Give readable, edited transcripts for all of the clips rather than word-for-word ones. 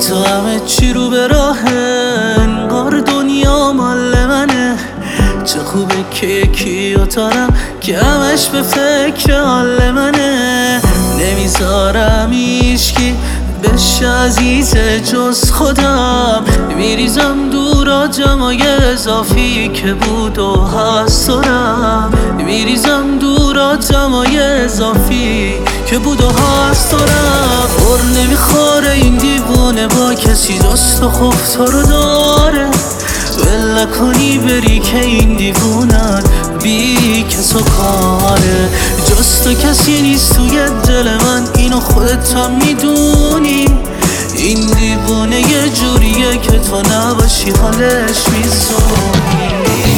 تو همه چی رو به راهه، انگار دنیا مال منه. چه خوبه که یکی دارم که همش به فکر حال منه. نمیذارم هیچکی بشه عزیزه جز خودم. میریزم دورا جمعای اضافی که بود و هست دارم. میریزم دورا جمعای اضافی که بود و هست دارم. پر نمیخوره این دیوونه با کسی جست و خوب تو رو داره. ول کنی بری که این دیوونت بی کس و کاره. جز تو کسی نیست توی دل من، اینو خودت هم میدونی. این دیوونه یه جوریه که تو نباشی حالش میزونی.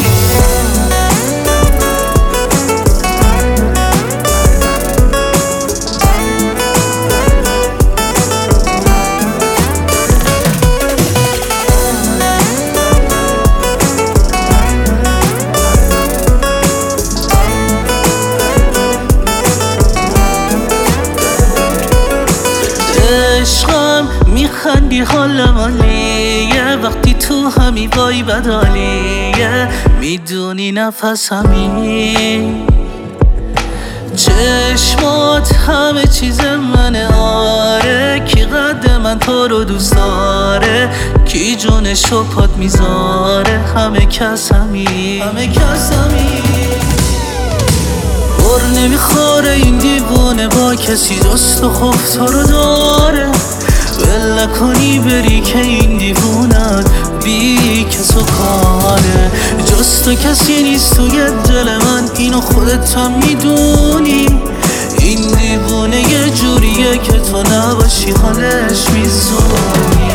عشقم میخندی حال مالیه، وقتی تو همی وای بدالیه. میدونی نفس همی چشمات همه چیز منه. آره کی قد من تو رو دوست داره، کی جونشو پات میذاره. همه کس همی پر نمیخوره این دیوونه با کسی جست و خوب تو رو داره. ول کنی بری که این دیوونت بی کس و کاره. جز تو کسی نیست توی دل من، اینو خودت هم میدونی. این دیوونه یه جوریه که تو نباشی حالش میزونی.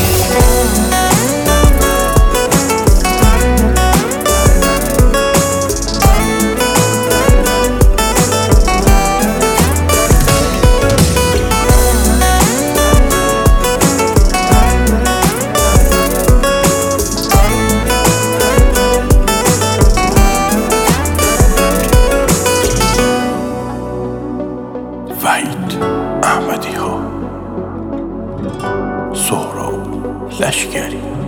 وحید احمدی ها، سهراب لشکری.